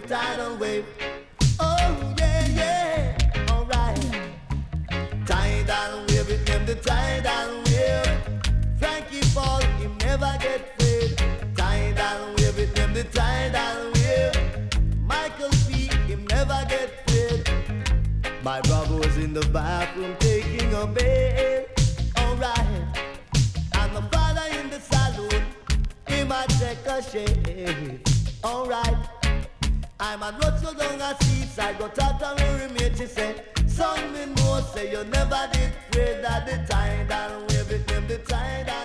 wave, tidal wave. Oh yeah, yeah, alright. Tidal wave, it named the tidal wave. Frankie Paul, him never get paid. Tidal wave, it named the tidal wave. Michael P, him never get paid. My brother was in the bathroom taking a bath. Alright. And the father in the saloon, he might take a shave. Alright. I'm a road so down a seaside, go talk to me roommate, she say, son, me know, say you never did pray that the tidal wave, it named the tidal